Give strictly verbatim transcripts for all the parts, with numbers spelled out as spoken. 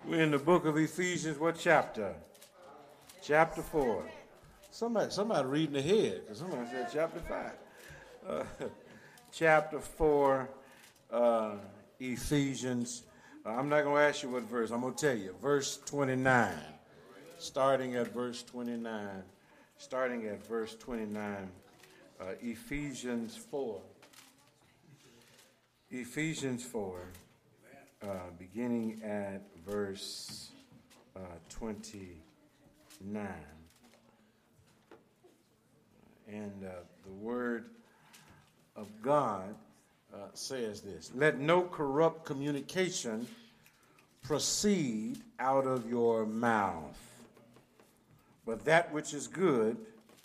We're in the book of Ephesians. What chapter? Chapter four. Somebody, somebody reading ahead, because somebody said chapter five. Uh, chapter four, uh, Ephesians. Uh, I'm not going to ask you what verse. I'm going to tell you. Verse twenty-nine. Starting at verse twenty-nine. Starting at verse twenty-nine. Uh, Ephesians four. Ephesians four. Uh, beginning at verse uh, twenty-nine. And uh, the word of God uh, says this: let no corrupt communication proceed out of your mouth, but that which is good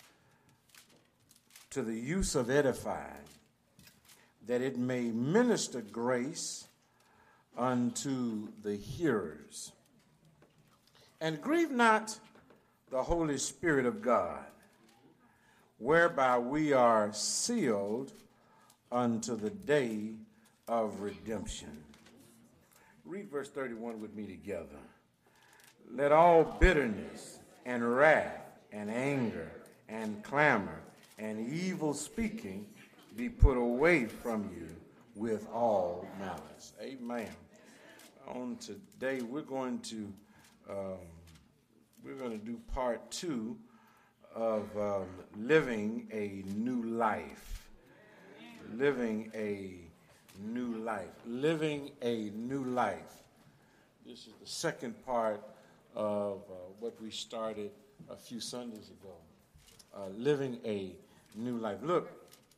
to the use of edifying, that it may minister grace unto the hearers. And grieve not the Holy Spirit of God, whereby we are sealed unto the day of redemption. Read verse thirty-one with me together. Let all bitterness and wrath and anger and clamor and evil speaking be put away from you with all malice. Amen. On today, we're going to um, we're going to do part two of um, living a new life. Living a new life. Living a new life. This is the second part of uh, what we started a few Sundays ago. Uh, living a new life. Look,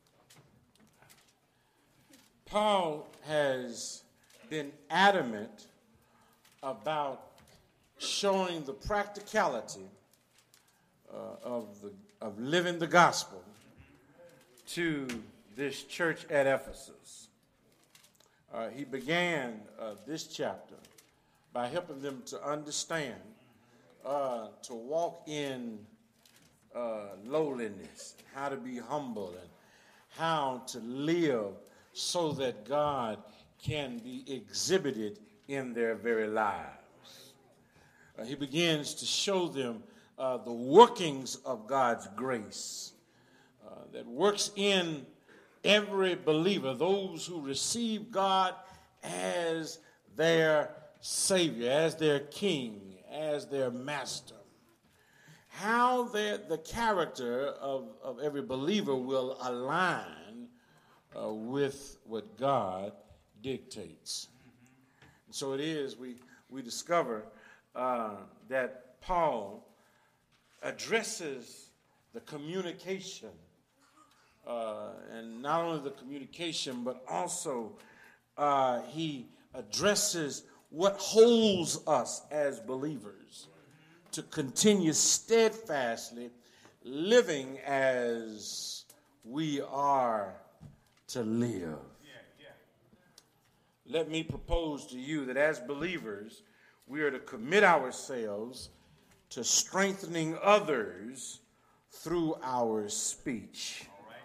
Paul has been adamant about showing the practicality uh, of the of living the gospel to this church at Ephesus. Uh, he began uh, this chapter by helping them to understand, uh, to walk in uh, lowliness, how to be humble, and how to live so that God can be exhibited in their very lives. Uh, he begins to show them uh, the workings of God's grace uh, that works in every believer, those who receive God as their Savior, as their King, as their Master. How the character of, of every believer will align Uh, with what God dictates. And so it is we, we discover uh, that Paul addresses the communication, uh, and not only the communication, but also uh, he addresses what holds us as believers to continue steadfastly living as we are to live. Yeah, yeah. Let me propose to you that as believers, we are to commit ourselves to strengthening others through our speech.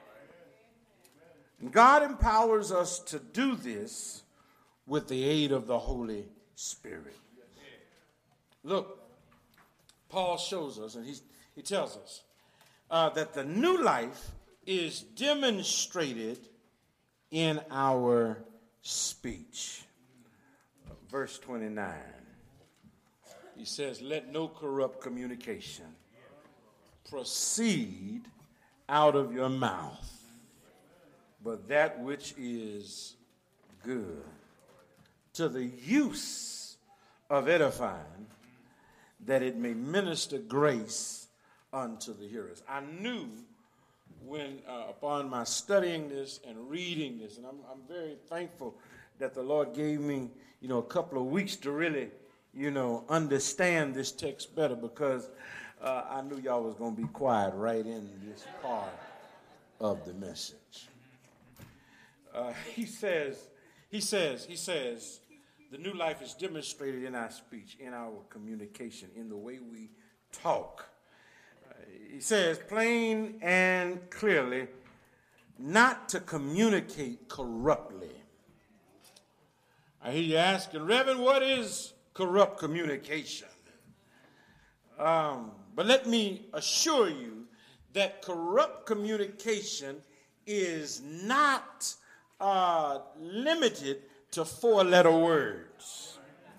And God empowers us to do this with the aid of the Holy Spirit. Look, Paul shows us, and he's, he tells us, uh, that the new life is demonstrated in our speech. Verse twenty-nine. He says, let no corrupt communication proceed out of your mouth, but that which is good to the use of edifying, that it may minister grace unto the hearers. I knew when uh, upon my studying this and reading this, and I'm, I'm very thankful that the Lord gave me, you know, a couple of weeks to really, you know, understand this text better, because uh, I knew y'all was going to be quiet right in this part of the message. Uh, he says, he says, he says, the new life is demonstrated in our speech, in our communication, in the way we talk. He says plain and clearly, not to communicate corruptly. I hear you asking, Reverend, what is corrupt communication. Um, but let me assure you that corrupt communication is not uh, limited to four-letter words.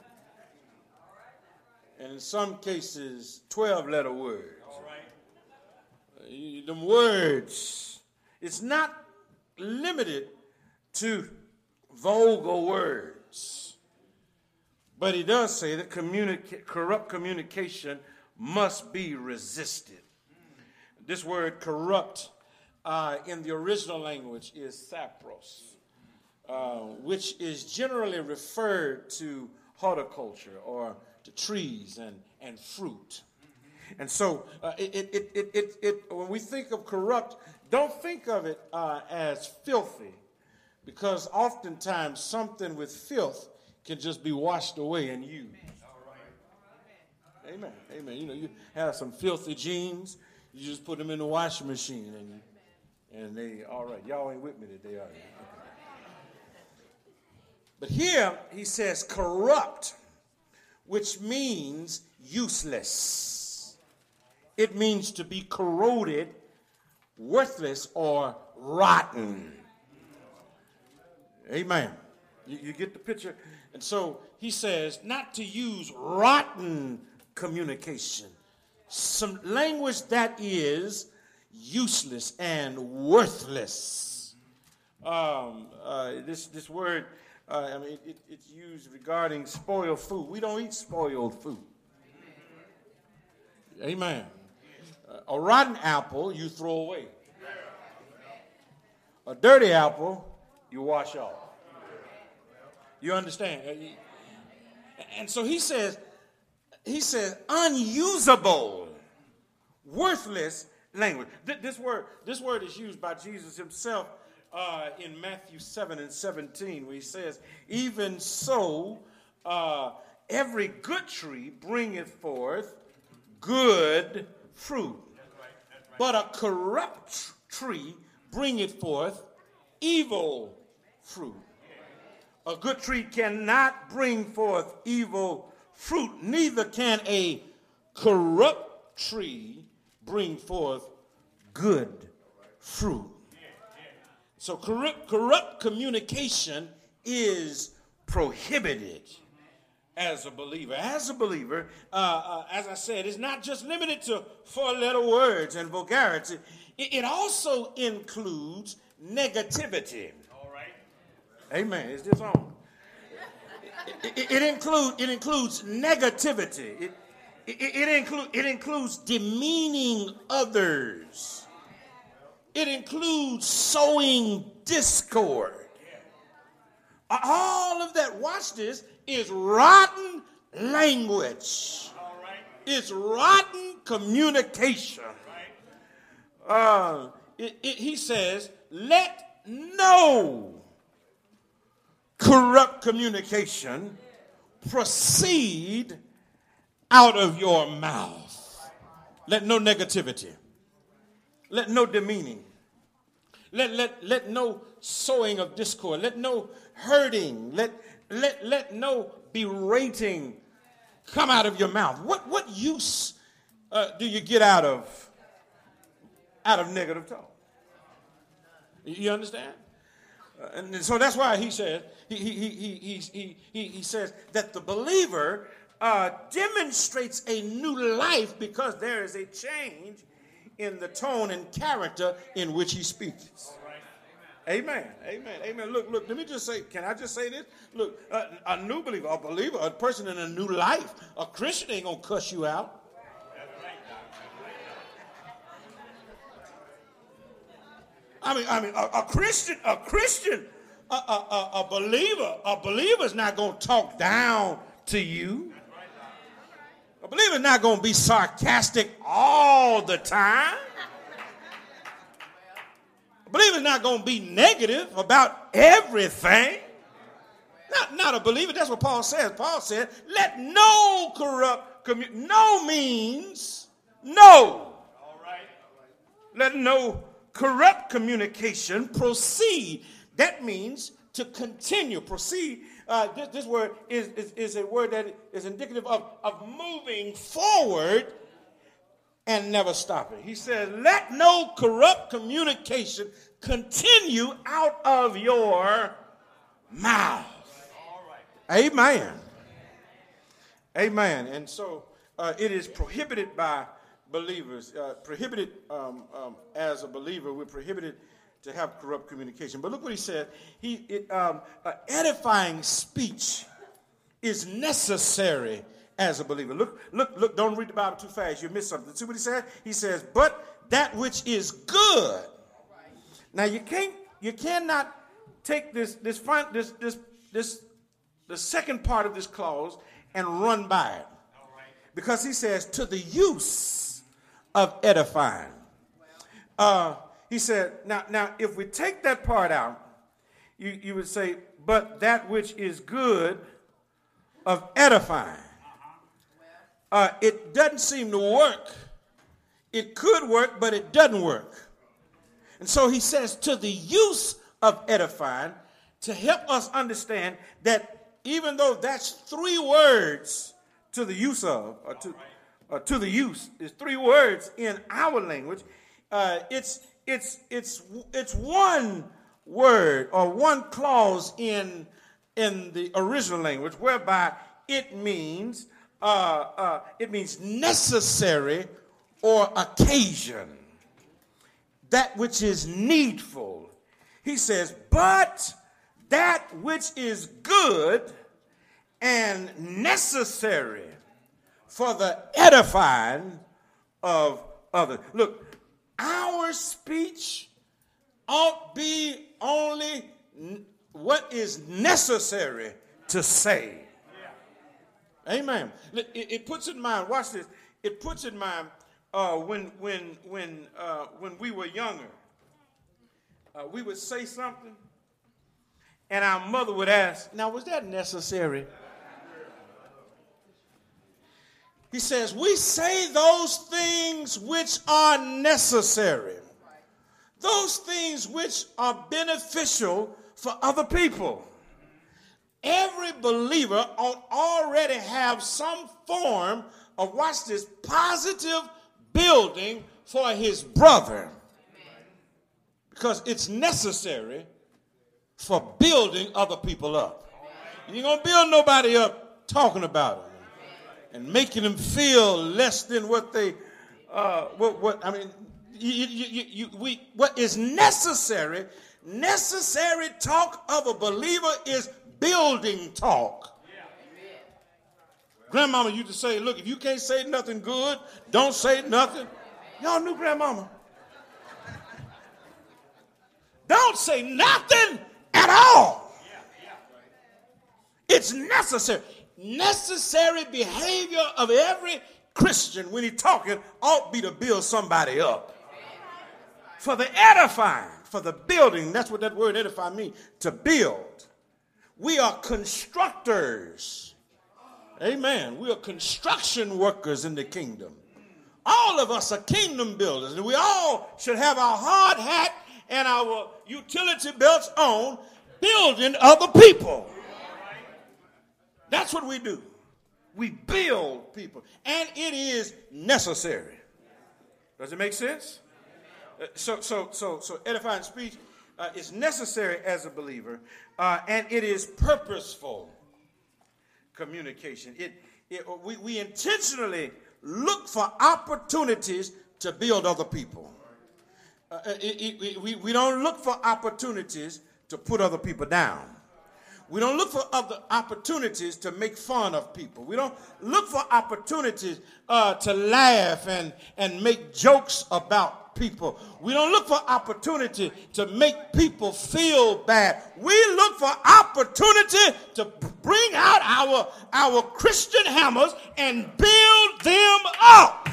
And in some cases, twelve-letter words. All right. Uh, them words, it's not limited to vulgar words. But he does say that communica- corrupt communication must be resisted. This word corrupt uh, in the original language is sapros, uh, which is generally referred to horticulture or to trees and, and fruit. And so uh, it, it, it, it, it, it, when we think of corrupt, don't think of it uh, as filthy, because oftentimes something with filth can just be washed away and used. Amen. Amen. You know, you have some filthy jeans, you just put them in the washing machine, and you, and they, all right, y'all ain't with me today, are you? Okay. But here he says corrupt, which means useless. It means to be corroded, worthless, or rotten. Amen. You, you get the picture? And so he says not to use rotten communication, some language that is useless and worthless. Um, uh, this this word, uh, I mean, it, it's used regarding spoiled food. We don't eat spoiled food. Amen. Uh, a rotten apple you throw away. A dirty apple you wash off. You understand? And so he says, he says unusable, worthless language. This word, this word is used by Jesus himself uh, in Matthew seven and seventeen, where he says, even so, uh, every good tree bringeth forth good fruit, but a corrupt tree bringeth forth evil fruit. A good tree cannot bring forth evil fruit, neither can a corrupt tree bring forth good fruit. So corrupt, corrupt communication is prohibited as a believer. As a believer, uh, uh, as I said, it's not just limited to four-letter words and vulgarity. It, it also includes negativity. Amen. Is this on? It, it, it, include, it includes negativity. It, it, it, include, it includes demeaning others. It includes sowing discord. All of that, watch this, is rotten language. It's rotten communication. Uh, it, it, he says, let no corrupt communication proceed out of your mouth. Let no negativity. Let no demeaning. Let, let, let no sowing of discord. Let no hurting. Let, let, let no berating come out of your mouth. What, what use uh, do you get out of, out of negative talk? You understand? Uh, and so that's why he says, he, he, he, he, he, he, he says that the believer uh, demonstrates a new life because there is a change in the tone and character in which he speaks. Amen. Amen. Amen. Look, look, let me just say, can I just say this? Look, uh, a new believer, a believer, a person in a new life, a Christian ain't going to cuss you out. I mean, I mean, a, a Christian, a Christian, a, a, a, a believer, a believer's not going to talk down to you. A believer's not going to be sarcastic all the time. A believer's not going to be negative about everything. Not, not a believer. That's what Paul says. Paul said, let no corrupt commu- no means no. All right. Let no corrupt communication proceed. That means to continue, proceed. Uh, this, this word is, is, is a word that is indicative of, of moving forward and never stopping. He says, let no corrupt communication continue out of your mouth. Amen. Amen. And so uh, it is prohibited by believers, uh, prohibited um, um, as a believer, we're prohibited to have corrupt communication. But look what he said. He, it, um, uh, edifying speech is necessary as a believer. Look, look, look, don't read the Bible too fast. You'll miss something. See what he said? He says, but that which is good. Now you can't, you cannot take this, this front, this, this, this, the second part of this clause and run by it. Because he says, to the use of edifying. Uh, he said, now, now, if we take that part out, you, you would say, but that which is good of edifying. Uh, it doesn't seem to work. It could work, but it doesn't work. And so he says, to the use of edifying, to help us understand that even though that's three words to the use of, or to, or to the use, is three words in our language, uh, it's, it's, it's, it's one word or one clause in, in the original language whereby it means, uh, uh, it means necessary or occasion, that which is needful. He says, but that which is good and necessary for the edifying of others. Look, our speech ought be only what is necessary to say. Amen. It, it puts in mind, watch this, it puts in mind uh, when, when, when, uh, when we were younger, uh, we would say something, and our mother would ask, now, was that necessary? He says, we say those things which are necessary, those things which are beneficial for other people. Every believer ought already have some form of, watch this, positive building for his brother. Because it's necessary for building other people up. You ain't going to build nobody up talking about them and making them feel less than what they, uh, what, what I mean, you, you, you, you, we, what is necessary, necessary talk of a believer is building talk. Yeah. Grandmama used to say, look, if you can't say nothing good, don't say nothing. Y'all knew Grandmama. Don't say nothing at all. It's necessary. Necessary behavior of every Christian when he's talking ought be to build somebody up. For the edifying, for the building, that's what that word edify means, to build. We are constructors. Amen. We are construction workers in the kingdom. All of us are kingdom builders, and we all should have our hard hat and our utility belts on, building other people. That's what we do. We build people, and it is necessary. Does it make sense? Uh, so, so, so, so, edifying speech uh, is necessary as a believer, uh, and it is purposeful communication. It, it we, we intentionally look for opportunities to build other people. Uh, it, it, we, we don't look for opportunities to put other people down. We don't look for other opportunities to make fun of people. We don't look for opportunities uh, to laugh and, and make jokes about people. We don't look for opportunity to make people feel bad. We look for opportunity to bring out our, our Christian hammers and build them up.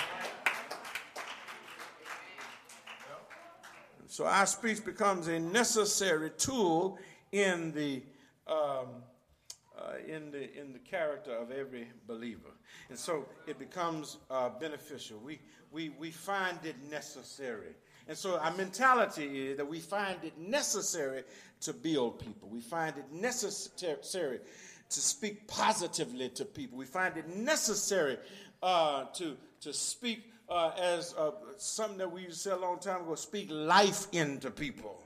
So our speech becomes a necessary tool in the um, uh, in the in the character of every believer, and so it becomes uh, beneficial. We we we find it necessary, And so our mentality is that we find it necessary to build people. We find it necessary to speak positively to people. We find it necessary uh, to, to speak uh, as uh, something that we used to say a long time ago, speak life into people.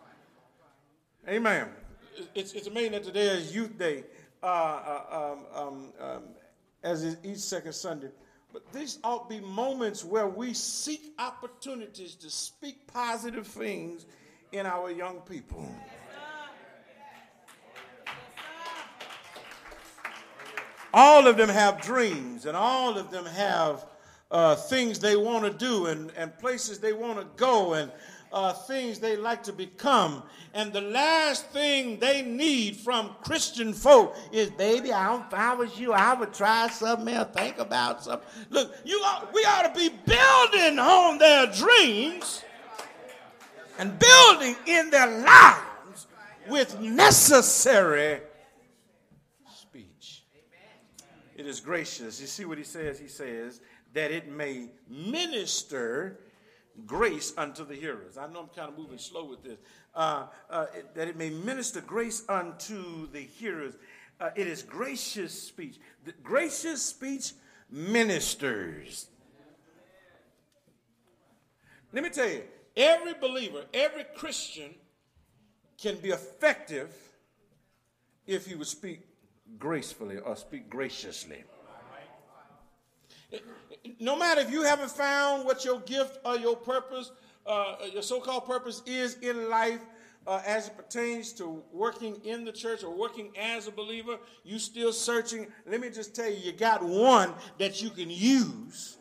Amen. It's, it's amazing that today is Youth Day, uh, uh, um, um, um, as is each second Sunday. But these ought to be moments where we seek opportunities to speak positive things in our young people. All of them have dreams, and all of them have uh, things they want to do, and, and places they want to go, and uh, things they like to become. And the last thing they need from Christian folk is, baby, I don't, if I was you, I would try something else, think about something. Look, you ought, we ought to be building on their dreams and building in their lives with necessary speech. It is gracious. You see what he says? He says that it may minister grace unto the hearers. I know I'm kind of moving slow with this. Uh, uh, it, that it may minister grace unto the hearers. Uh, it is gracious speech. The gracious speech ministers. Let me tell you, every believer, every Christian can be effective if he would speak gracefully or speak graciously. No matter if you haven't found what your gift or your purpose, uh, your so-called purpose is in life uh, as it pertains to working in the church or working as a believer, you still searching. Let me just tell you, you got one that you can use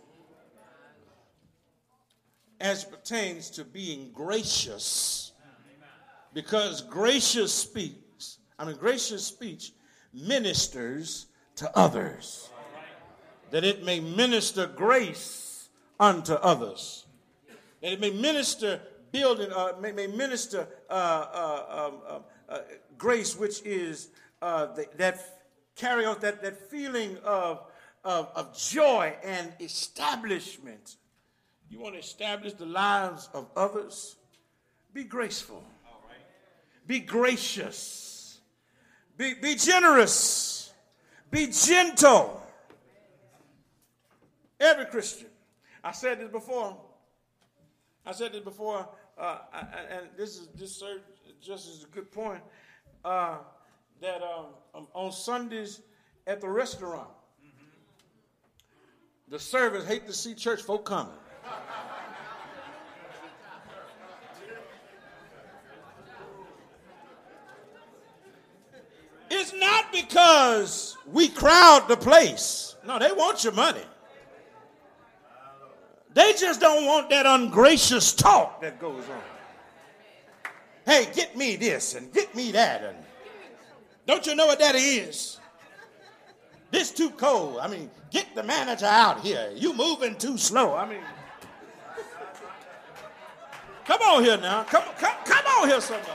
as it pertains to being gracious, because gracious speaks, I mean, gracious speech ministers to others, that it may minister grace unto others, that it may minister building, uh, may, may minister uh, uh, um, uh, uh, grace, which is uh, the, that carry on that, that feeling of, of, of joy and establishment. You want to establish the lives of others? Be graceful. Be gracious. Be, be generous. Be gentle. Every Christian. I said this before. I said this before, uh, and this is this serves just as a good point. Uh, that um, on Sundays at the restaurant, mm-hmm. the servers hate to see church folk coming. It's not because we crowd the place. No, they want your money. They just don't want that ungracious talk that goes on. Hey, get me this and get me that. And don't you know what that is? This too cold. I mean, get the manager out here. You moving too slow. I mean, come on here now. Come, come, come on here, somebody.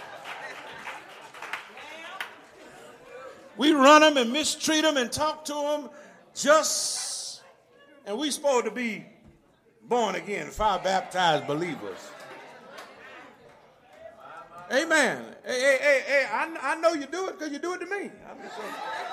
We run them and mistreat them and talk to them just, and we supposed to be born again, fire baptized believers. Amen. Hey, hey, hey, hey, I, I know you do it because you do it to me. I'm just saying.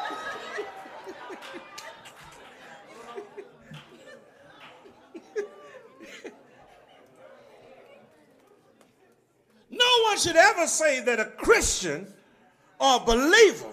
No one should ever say that a Christian or believer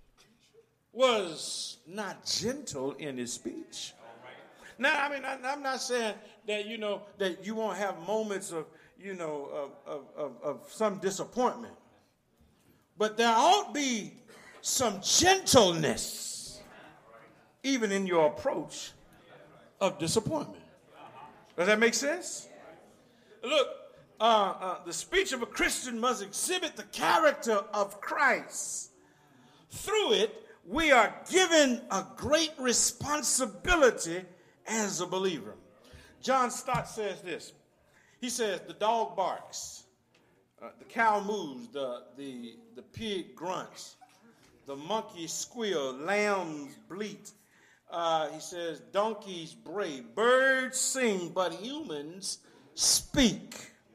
was not gentle in his speech. Now, I mean, I, I'm not saying that, you know, that you won't have moments of, you know, of, of, of some disappointment. But there ought to be some gentleness, even in your approach of disappointment. Does that make sense? Look, uh, uh, the speech of a Christian must exhibit the character of Christ. Through it, we are given a great responsibility as a believer. John Stott says this. He says, the dog barks, uh, the cow moves, the, the, the pig grunts, the monkey squeal, lambs bleat. Uh, he says, donkeys bray, birds sing, but humans speak.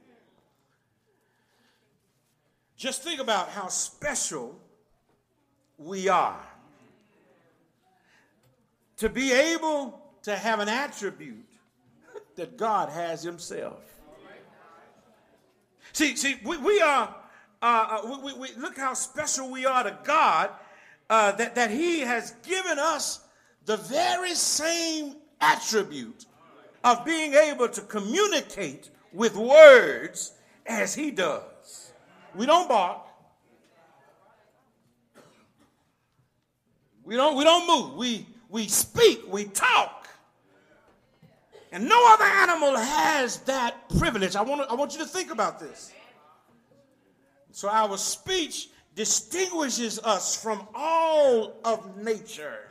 Just think about how special we are to be able to have an attribute that God has himself. See, see, we, we are, uh, we, we, we, look how special we are to God, uh, that, that he has given us the very same attribute of being able to communicate with words as he does. We don't bark. We don't, we don't move. We, we speak. We talk. And no other animal has that privilege. I want, to, I want you to think about this. So our speech distinguishes us from all of nature.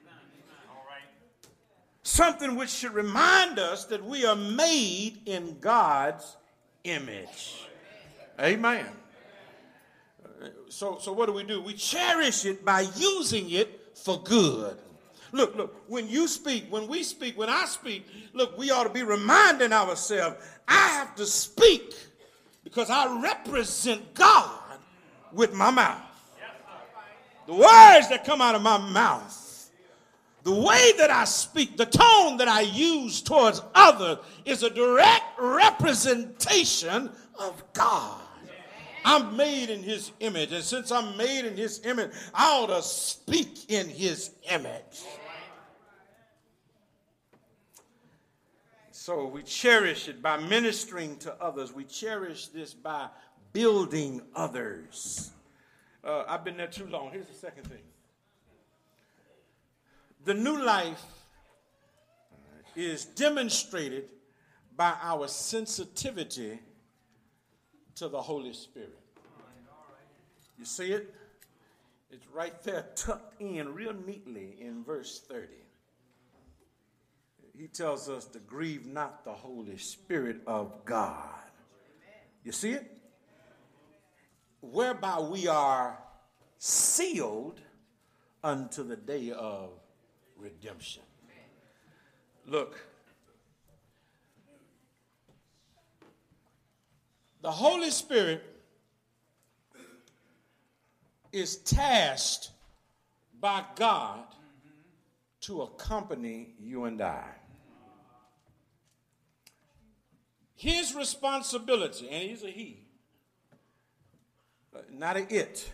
Something which should remind us that we are made in God's image. Amen. So, so what do we do? We cherish it by using it for good. Look, look, when you speak, when we speak, when I speak, look, we ought to be reminding ourselves, I have to speak because I represent God with my mouth. The words that come out of my mouth, the way that I speak, the tone that I use towards others is a direct representation of God. I'm made in his image, and since I'm made in his image, I ought to speak in his image. So we cherish it by ministering to others. We cherish this by building others. Uh, I've been there too long. Here's the second thing. The new life is demonstrated by our sensitivity to the Holy Spirit. You see it? It's right there tucked in real neatly in verse thirty. He tells us to grieve not the Holy Spirit of God. You see it? Whereby we are sealed unto the day of redemption. Look, the Holy Spirit is tasked by God to accompany you and I. His responsibility, and he's a he, not a it.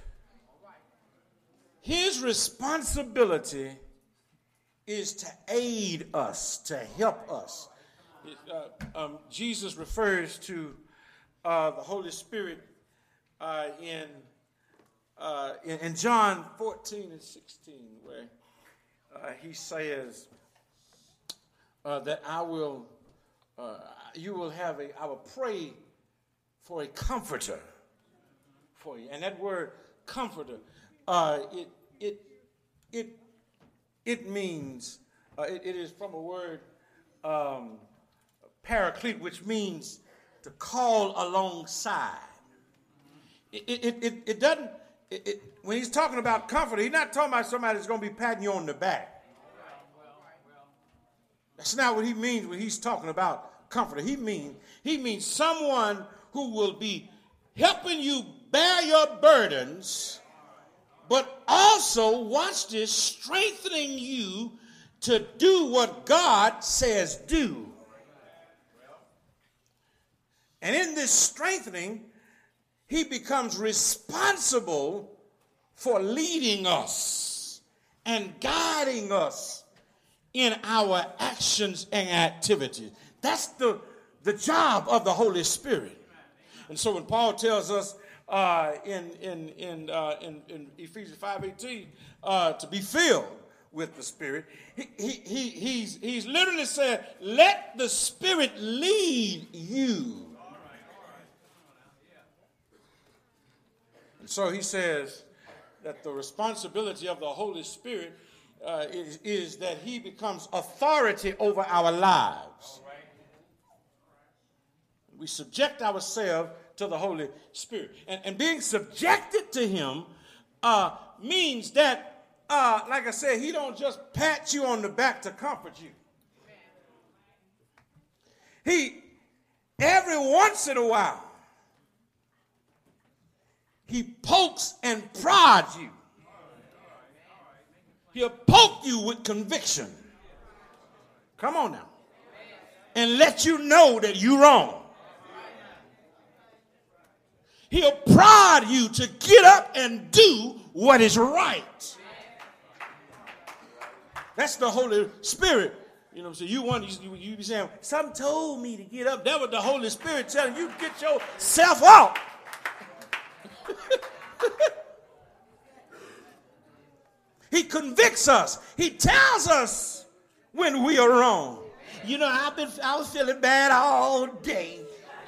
His responsibility is to aid us, to help us. It, uh, um, Jesus refers to uh, the Holy Spirit uh, in, uh, in in John fourteen and sixteen, where uh, he says uh, that I will, uh, you will have a, I will pray for a comforter for you, and that word comforter, uh, it it it. It means, uh, it, it is from a word, um, paraclete, which means to call alongside. It, it, it, it doesn't, it, it, when he's talking about comfort, he's not talking about somebody that's going to be patting you on the back. That's not what he means when he's talking about comfort. He means, he means someone who will be helping you bear your burdens, but also, watch this, strengthening you to do what God says do. And in this strengthening, he becomes responsible for leading us and guiding us in our actions and activities. That's the, the job of the Holy Spirit. And so when Paul tells us Uh, in in in, uh, in in Ephesians five eighteen, uh, to be filled with the Spirit, he, he he he's he's literally said, "Let the Spirit lead you." And so he says that the responsibility of the Holy Spirit uh, is, is that he becomes authority over our lives. We subject ourselves to the Holy Spirit. And, and being subjected to him uh, means that, uh, like I said, he don't just pat you on the back to comfort you. He, every once in a while, he pokes and prods you. He'll poke you with conviction. Come on now. And let you know that you're wrong. He'll prod you to get up and do what is right. That's the Holy Spirit. You know what I'm saying? You want you, you be saying, something told me to get up. That was the Holy Spirit telling you, get yourself up. He convicts us. He tells us when we are wrong. You know, I've been I was feeling bad all day.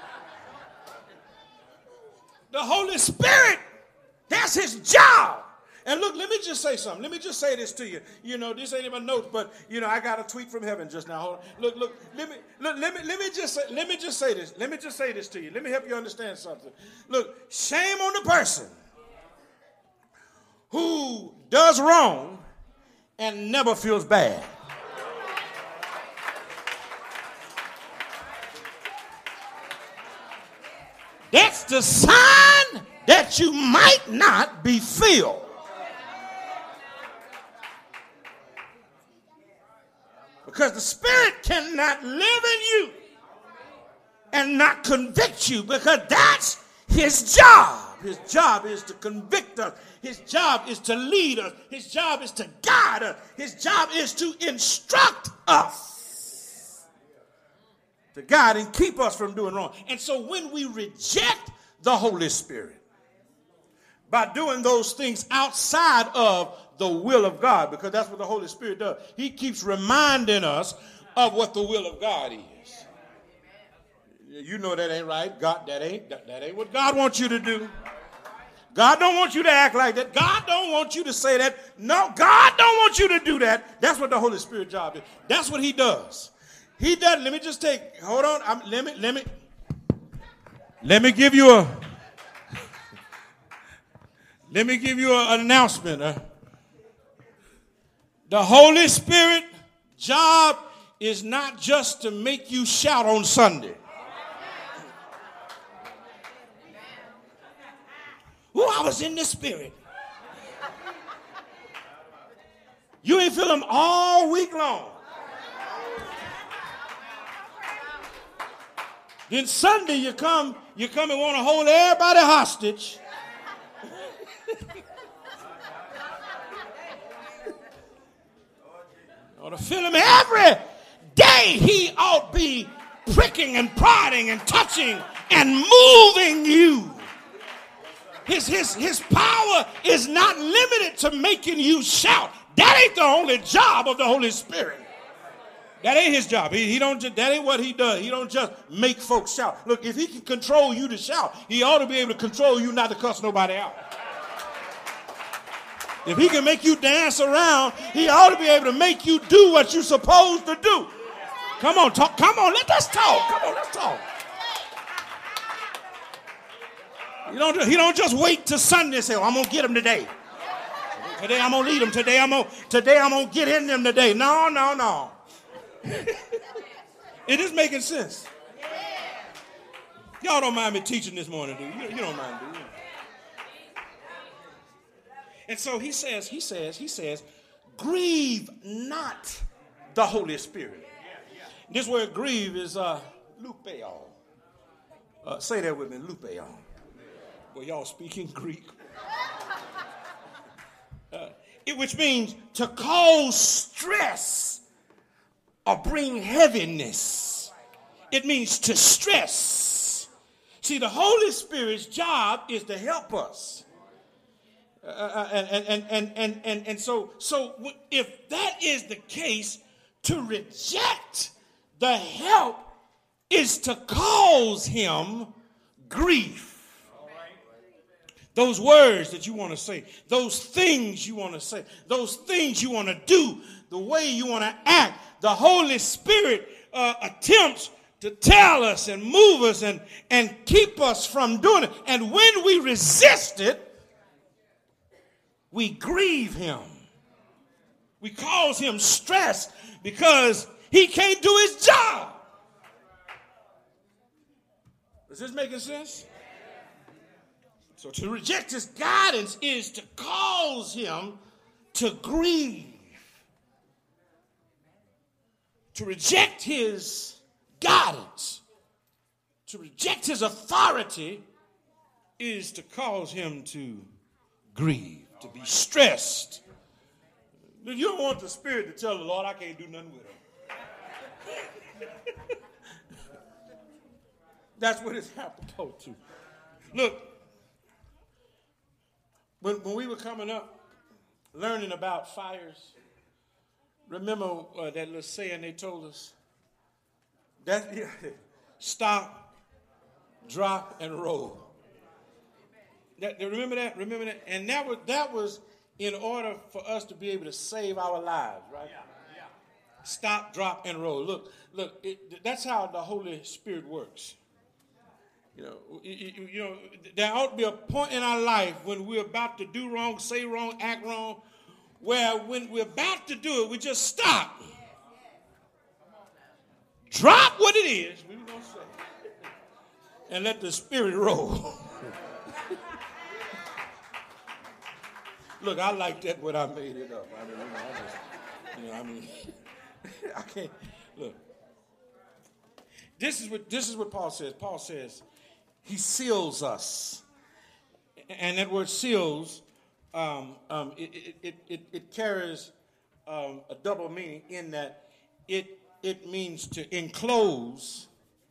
The Holy Spirit, that's his job. And look, let me just say something. Let me just say this to you. You know, this ain't in my notes, but you know, I got a tweet from heaven just now. Hold on. Look, look, let me look, let me let me just say, let me just say this. Let me just say this to you. Let me help you understand something. Look, shame on the person who does wrong and never feels bad. That's the sign that you might not be filled. Because the Spirit cannot live in you and not convict you, because that's his job. His job is to convict us. His job is to lead us. His job is to guide us. His job is to instruct us, to guide and keep us from doing wrong. And so when we reject the Holy Spirit by doing those things outside of the will of God, because that's what the Holy Spirit does. He keeps reminding us of what the will of God is. You know that ain't right. God, that ain't that, that ain't what God wants you to do. God don't want you to act like that. God don't want you to say that. No, God don't want you to do that. That's what the Holy Spirit job is. That's what he does. He does. Let me just take, hold on. I'm, let me, let me, let me give you a, let me give you a, an announcement. Uh, the Holy Spirit job is not just to make you shout on Sunday. Oh, I was in the Spirit. You ain't feel them all week long. Then Sunday you come, you come and want to hold everybody hostage. You ought to feel him every day. He ought to be pricking and prodding and touching and moving you. His, his, his power is not limited to making you shout. That ain't the only job of the Holy Spirit. That ain't his job. He, he don't. That ain't what he does. He don't just make folks shout. Look, if he can control you to shout, he ought to be able to control you not to cuss nobody out. If he can make you dance around, he ought to be able to make you do what you're supposed to do. Come on, talk. Come on, let us talk. Come on, let's talk. You don't, he don't just wait till Sunday and say, oh, I'm going to get them today. Today I'm going to lead them. Today I'm going today I'm going to get in them today. No, no, no. It is making sense. Y'all don't mind me teaching this morning, do you? You, you don't mind, do you? And so he says, he says, he says, grieve not the Holy Spirit. This word grieve is uh, lupeo. Uh, say that with me, lupeo. Well, y'all speaking Greek. Uh, it, which means to cause stress or bring heaviness. It means to stress. See, the Holy Spirit's job is to help us. Uh, and, and, and, and, and, and so, so if that is the case, to reject the help is to cause him grief. Those words that you want to say, those things you want to say, those things you want to do, the way you want to act, the Holy Spirit uh, attempts to tell us and move us and, and keep us from doing it. And when we resist it, we grieve him. We cause him stress because he can't do his job. Is this making sense? So to reject his guidance is to cause him to grieve. To reject his guidance, to reject his authority is to cause him to grieve, to be stressed. You don't want the Spirit to tell the Lord, I can't do nothing with him. That's what it's happened to. Look, when, when we were coming up, learning about fires, remember uh, that little saying they told us? That yeah, stop, drop, and roll. That, remember that? Remember that? And that was that was in order for us to be able to save our lives, right? Yeah, yeah. Stop, drop, and roll. Look, look. It, that's how the Holy Spirit works. You know, you, you know, there ought to be a point in our life when we're about to do wrong, say wrong, act wrong, where when we're about to do it, we just stop. Drop what it is, we were going to say, and let the Spirit roll. Look, I like that when I made it up. I mean, you know, I just, you know, I mean, I can't, look. This is what, this is what Paul says. Paul says, he seals us. And that word seals, um, um, it, it, it, it carries um, a double meaning in that it It means to enclose,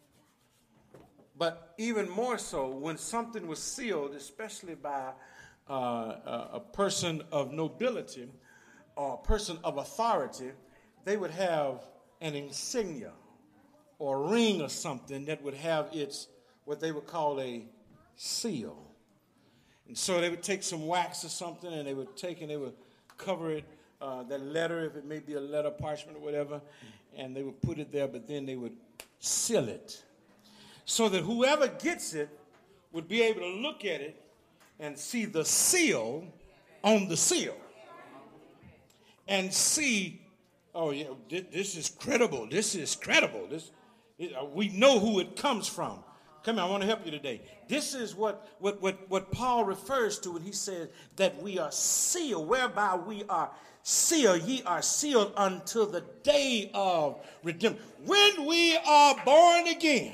but even more so when something was sealed, especially by uh, a person of nobility or a person of authority, they would have an insignia or a ring or something that would have its, what they would call a seal. And so they would take some wax or something and they would take and they would cover it, uh, that letter, if it may be a letter, parchment or whatever, and they would put it there, but then they would seal it so that whoever gets it would be able to look at it and see the seal on the seal and see, oh, yeah, this is credible. This is credible. This, we know who it comes from. Come here, I want to help you today. This is what, what, what, what Paul refers to when he says that we are sealed, whereby we are sealed. Ye are sealed until the day of redemption. When we are born again,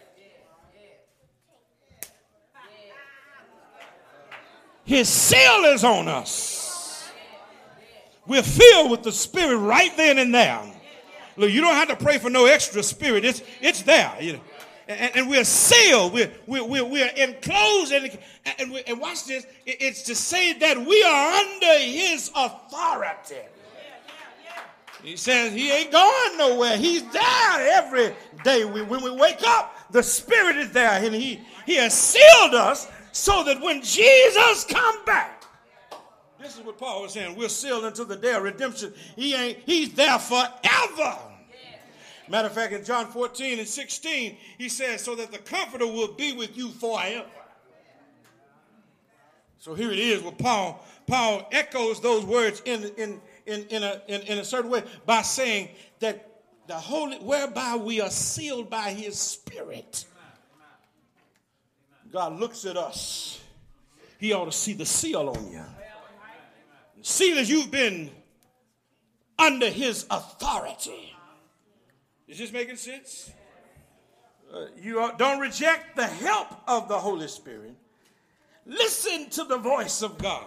his seal is on us. We're filled with the Spirit right then and there. Look, you don't have to pray for no extra Spirit. It's, it's there. You know. And, and we're sealed. We're, we're, we're enclosed. And, and, we, and watch this. It's to say that we are under his authority. He says he ain't going nowhere. He's there every day. We, when we wake up, the Spirit is there. And he, he has sealed us so that when Jesus comes back, this is what Paul was saying. We're sealed until the day of redemption. He ain't, he's there forever. Matter of fact, in John fourteen and sixteen, he says, so that the Comforter will be with you forever. So here it is where Paul, Paul echoes those words in, in, in, in, a, in, in a certain way by saying that the Holy, whereby we are sealed by his Spirit. God looks at us. He ought to see the seal on you. See that you've been under his authority. Is this making sense? Uh, you are, don't reject the help of the Holy Spirit. Listen to the voice of God.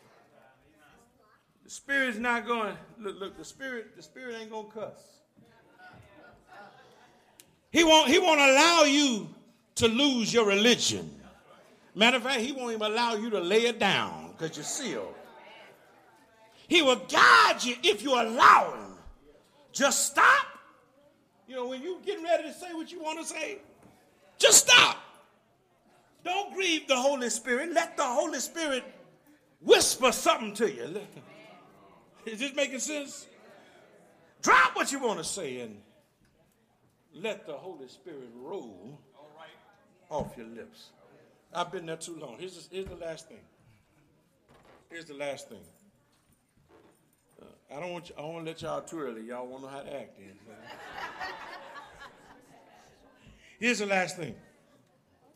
The Spirit's not going, look, look, the Spirit, the Spirit ain't going to cuss. He won't, he won't allow you to lose your religion. Matter of fact, he won't even allow you to lay it down because you're sealed. He will guide you if you allow him. Just stop. You know, when you're getting ready to say what you want to say, just stop. Don't grieve the Holy Spirit. Let the Holy Spirit whisper something to you. Is this making sense? Drop what you want to say and let the Holy Spirit roll off your lips. I've been there too long. Here's the, here's the last thing. Here's the last thing. Uh, I don't want you, I don't want to let y'all too early. Y'all won't know how to act then. Here's the last thing.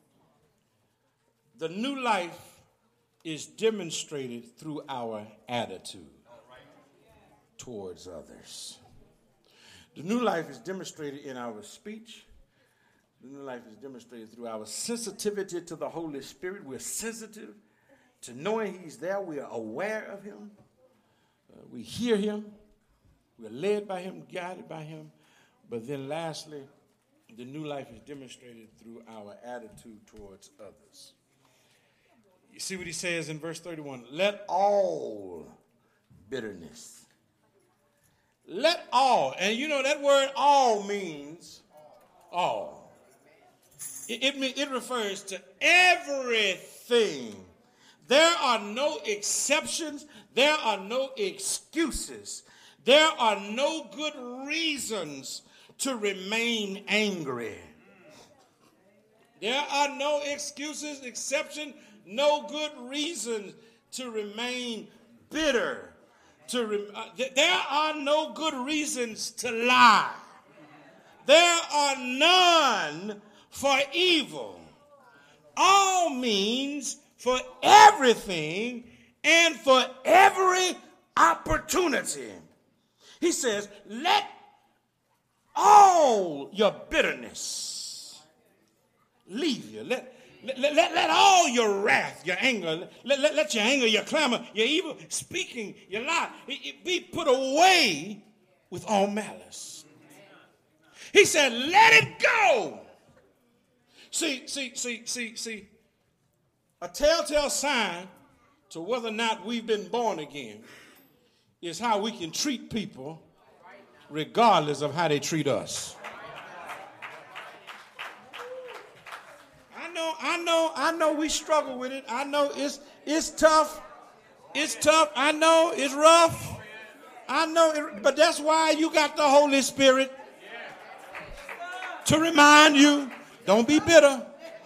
The new life is demonstrated through our attitude towards others. The new life is demonstrated in our speech. The new life is demonstrated through our sensitivity to the Holy Spirit. We're sensitive to knowing he's there. We are aware of him. Uh, we hear him. We're led by him, guided by him. But then lastly, the new life is demonstrated through our attitude towards others. You see what he says in verse thirty-one? Let all bitterness. Let all. And you know that word all means all. It, it, it refers to everything. There are no exceptions. There are no excuses. There are no good reasons to remain angry. There are no excuses, exception, no good reasons to remain bitter. To re- uh, th- there are no good reasons to lie. There are none for evil. All means for everything and for every opportunity. He says, let all your bitterness leave you. Let, let, let, let all your wrath, your anger, let, let, let your anger, your clamor, your evil speaking, your lie, it, it be put away with all malice. He said, let it go. See, see, see, see, see. A telltale sign to whether or not we've been born again is how we can treat people regardless of how they treat us. I know, I know, I know we struggle with it. I know it's it's tough. It's tough. I know it's rough. I know it, but that's why you got the Holy Spirit to remind you, don't be bitter.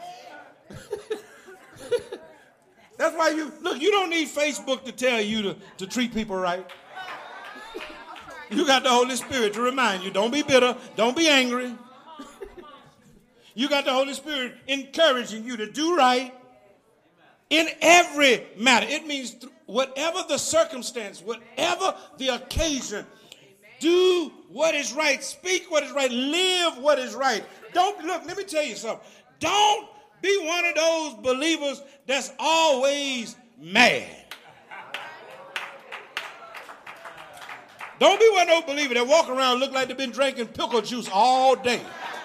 That's why you, look, you don't need Facebook to tell you to, to treat people right. You got the Holy Spirit to remind you, don't be bitter, don't be angry. You got the Holy Spirit encouraging you to do right in every matter. It means th- whatever the circumstance, whatever the occasion, do what is right, speak what is right, live what is right. Don't, look, let me tell you something. Don't be one of those believers that's always mad. Don't be one of those believers that walk around and look like they've been drinking pickle juice all day.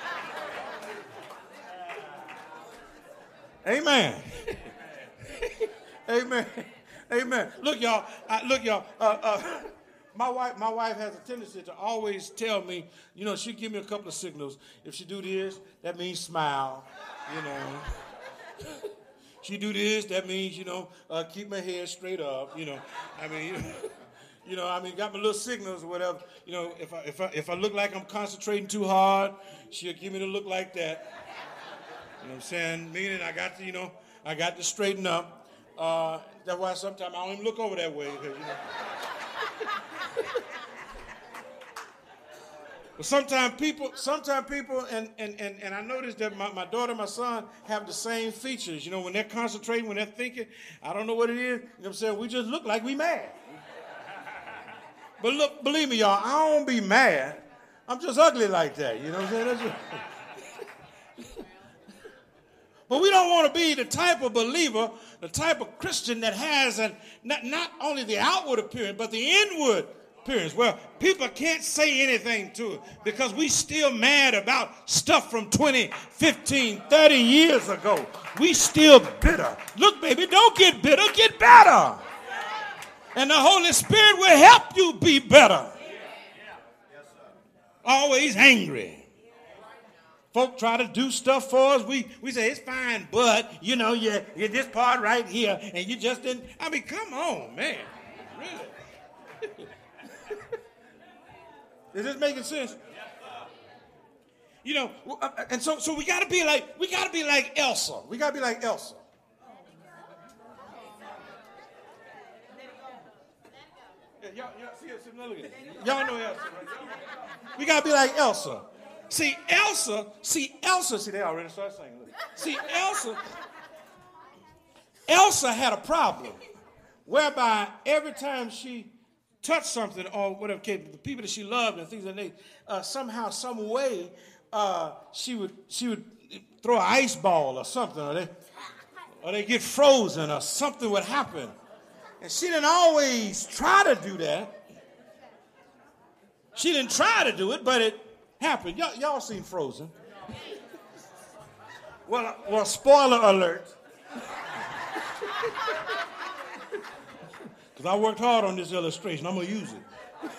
Amen. Amen. Amen. Look, y'all. I, look, y'all. Uh, uh, my wife, my wife has a tendency to always tell me, you know, she give me a couple of signals. If she do this, that means smile. You know. She do this, that means, you know, uh, keep my head straight up. You know. I mean. You know, You know, I mean, got my little signals or whatever. You know, if I if I if I look like I'm concentrating too hard, she'll give me the look like that. You know what I'm saying? Meaning I got to, you know, I got to straighten up. Uh, that's why sometimes I don't even look over that way because, you know. But sometimes people, sometimes people, and and and, and I noticed that my, my daughter and my son have the same features. You know, when they're concentrating, when they're thinking, I don't know what it is. You know what I'm saying? We just look like we mad. But look, believe me, y'all, I don't be mad. I'm just ugly like that. You know what I'm saying? That's just... But we don't want to be the type of believer, the type of Christian that has an, not, not only the outward appearance, but the inward appearance. Well, people can't say anything to it because we still mad about stuff from twenty, fifteen, thirty years ago. We still bitter. Look, baby, don't get bitter, get better. And the Holy Spirit will help you be better. Always angry. Folk try to do stuff for us. We we say, it's fine, but, you know, you, you're this part right here, and you just didn't. I mean, come on, man. Really? Is this making sense? You know, and so so we got to be like, we got to be like Elsa. We got to be like Elsa. Y'all, y'all, see, see, look at it. Y'all know Elsa, right? We got to be like Elsa. See, Elsa, see, Elsa, see, they already started singing. See, Elsa, Elsa had a problem whereby every time she touched something or whatever, the people that she loved and things like that, uh, somehow, some way, uh, she would she would throw an ice ball or something, or they or they get frozen or something would happen. And she didn't always try to do that. She didn't try to do it, but it happened. Y'all, y'all seen Frozen? Well, well, spoiler alert. Because I worked hard on this illustration. I'm going to use it.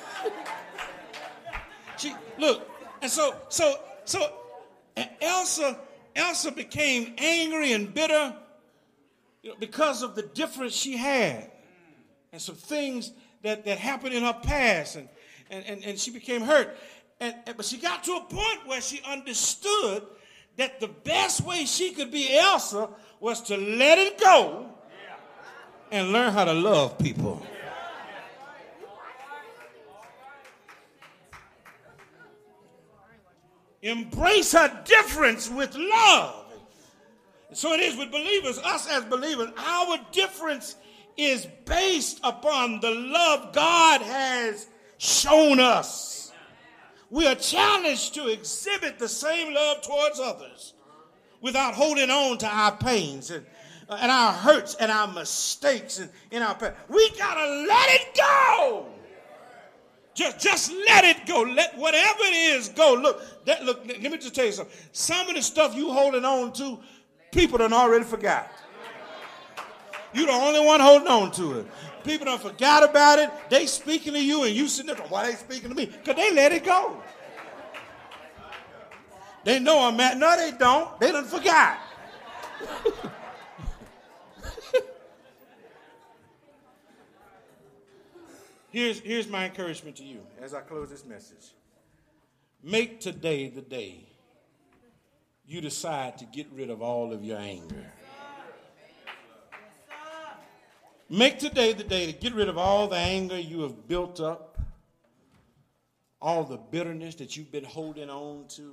She, look, and so, so, so, and Elsa, Elsa became angry and bitter, you know, because of the difference she had and some things that, that happened in her past, and, and, and, and she became hurt. And, and, but she got to a point where she understood that the best way she could be Elsa was to let it go and learn how to love people. Embrace her difference with love. And so it is with believers, us as believers, our difference is based upon the love God has shown us. We are challenged to exhibit the same love towards others without holding on to our pains and, uh, and our hurts and our mistakes and in our past. We gotta let it go. Just, just let it go. Let whatever it is go. Look, that, look. Let me just tell you something. Some of the stuff you holding on to, people done already forgot. You the only one holding on to it. People done forgot about it. They speaking to you, and you sitting there. Why they speaking to me? Because they let it go. They know I'm mad. No, they don't. They done forgot. here's, here's my encouragement to you as I close this message. Make today the day you decide to get rid of all of your anger. Make today the day to get rid of all the anger you have built up, all the bitterness that you've been holding on to.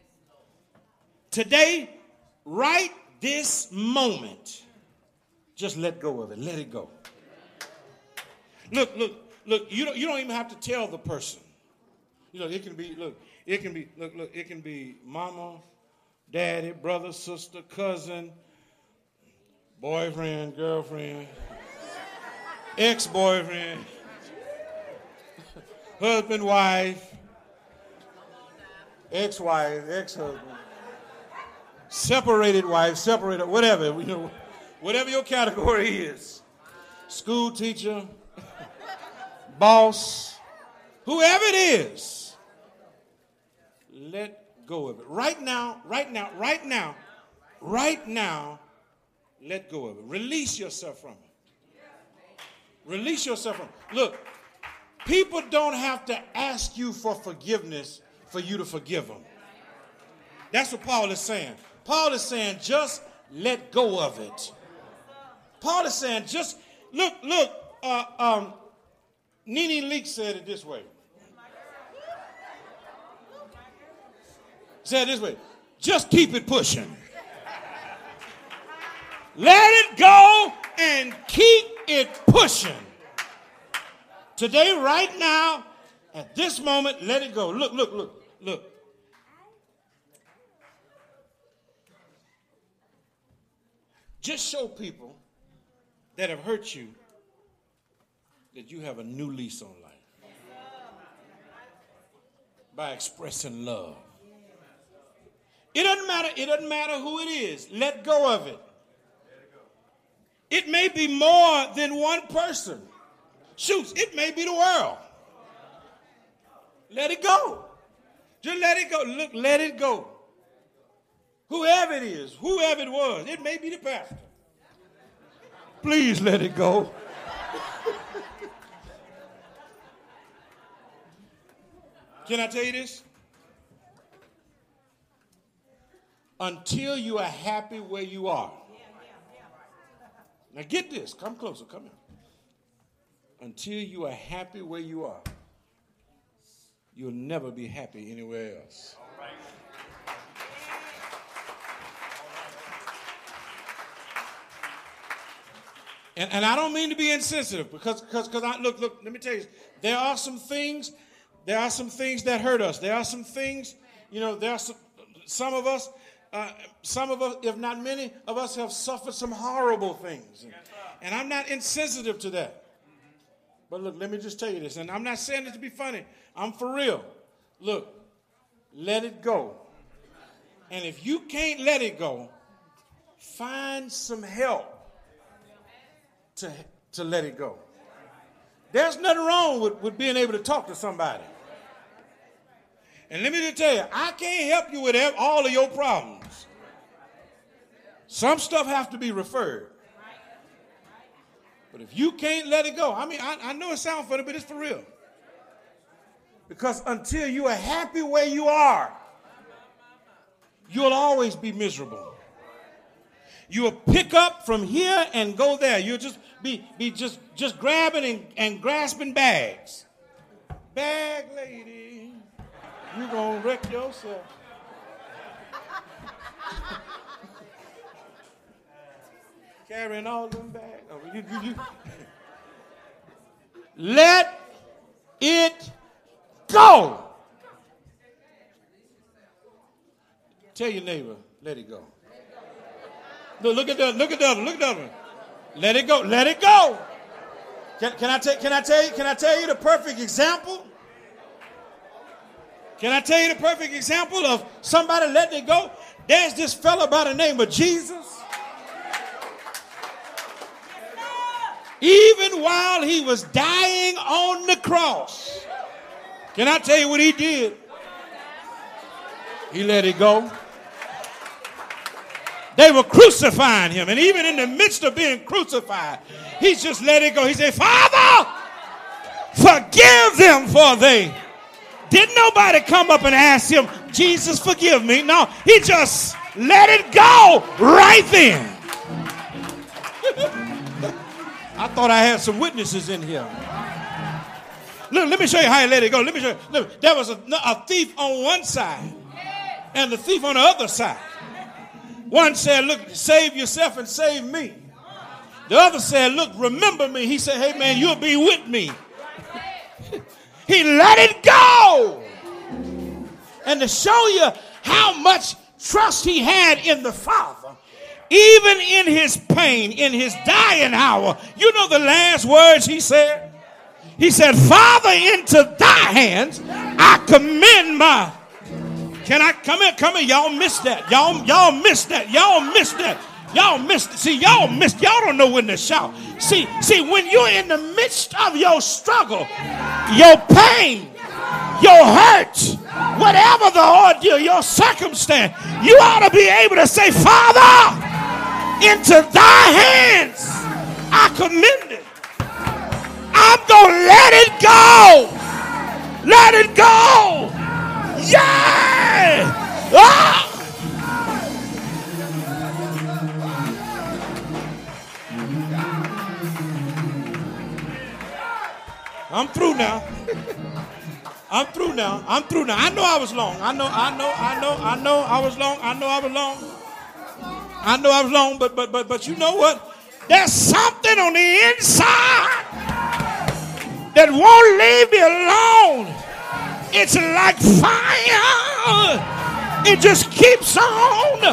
Today, right this moment, just let go of it. Let it go. Look, look, look, you don't, you don't even have to tell the person. You know, it can be, look, it can be, look, look, it can be mama, daddy, brother, sister, cousin, boyfriend, girlfriend, ex-boyfriend, husband, wife, ex-wife, ex-husband, separated wife, separated, whatever, you know, whatever your category is, school teacher, boss, whoever it is, let go of it. Right now, right now, right now, right now, let go of it. Release yourself from it. Release yourself from it. Look, people don't have to ask you for forgiveness for you to forgive them. That's what Paul is saying. Paul is saying, just let go of it. Paul is saying, just, look, look, uh, um, Nene Leakes said it this way. Said it this way, just keep it pushing. Let it go and keep it pushing. Today, right now, at this moment, let it go. Look, look, look, look. Just show people that have hurt you that you have a new lease on life by expressing love. It doesn't matter. It doesn't matter who it is. Let go of it. It may be more than one person. Shoot, it may be the world. Let it go. Just let it go. Look, let it go. Whoever it is, whoever it was, it may be the pastor. Please let it go. Can I tell you this? Until you are happy where you are. Now get this. Come closer. Come here. Until you are happy where you are, you'll never be happy anywhere else. All right. And, and I don't mean to be insensitive because, because, because I, look, look, let me tell you, there are some things, there are some things that hurt us. There are some things, you know, there are some, some of us, uh, some of us, if not many of us have suffered some horrible things. And, and I'm not insensitive to that. But look, let me just tell you this, and I'm not saying it to be funny. I'm for real. Look, let it go. And if you can't let it go, find some help to, to let it go. There's nothing wrong with, with being able to talk to somebody. And let me just tell you, I can't help you with all of your problems. Some stuff have to be referred. But if you can't let it go, I mean, I, I know it sounds funny, but it's for real. Because until you are happy where you are, you'll always be miserable. You'll pick up from here and go there. You'll just be, be just, just grabbing and, and grasping bags. Bag lady, you're going to wreck yourself. Carrying all them bags. Oh, you, you, you. Let it go. Tell your neighbor, let it go. Look, look at the look at the other, look at the other one. Let it go, let it go. Can, can I tell can I tell you can I tell you the perfect example? Can I tell you the perfect example of somebody letting it go? There's this fella by the name of Jesus. Even while he was dying on the cross, can I tell you what he did? He let it go. They were crucifying him, and even in the midst of being crucified, he just let it go. He said, Father, forgive them, for they. Didn't nobody come up and ask him, Jesus, forgive me? No, he just let it go right then. I thought I had some witnesses in here. Look, let me show you how he let it go. Let me show you. Look, there was a, a thief on one side and the thief on the other side. One said, look, save yourself and save me. The other said, look, remember me. He said, hey, man, you'll be with me. He let it go. And to show you how much trust he had in the Father, even in his pain, in his dying hour, you know the last words he said? He said, Father, into thy hands I commend my... Can I come in? Come in. Y'all missed that. Y'all, y'all missed that. Y'all missed that. Y'all missed it. See, y'all missed. Y'all don't know when to shout. See, see, when you're in the midst of your struggle, your pain, your hurt, whatever the ordeal, your circumstance, you ought to be able to say, Father, into thy hands I commend it. I'm going to let it go. Let it go. Yeah! Ah! I'm through now. I'm through now. I'm through now. I know I was long. I know, I know, I know, I know I was long. I know I was long. I know I was long, but but but but you know what? There's something on the inside that won't leave me alone. It's like fire. It just keeps on.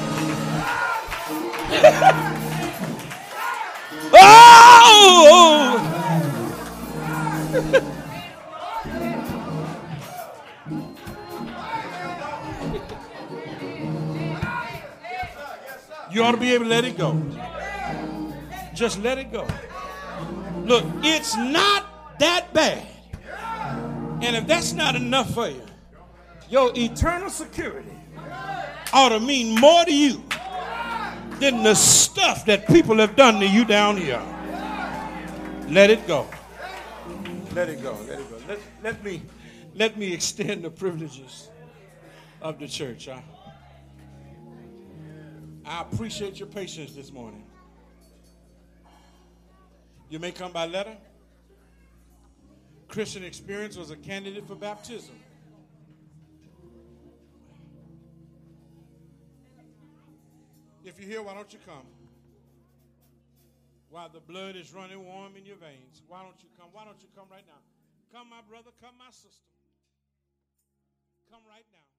Oh! You ought to be able to let it go. Just let it go. Look, it's not that bad. And if that's not enough for you, your eternal security ought to mean more to you than the stuff that people have done to you down here. Let it go. Let it go. Let it go. Let, let me let me extend the privileges of the church. I, I appreciate your patience this morning. You may come by letter. Christian Experience was a candidate for baptism. If you're here, why don't you come? while the blood is running warm in your veins. Why don't you come? Why don't you come right now? Come, my brother. Come, my sister. Come right now.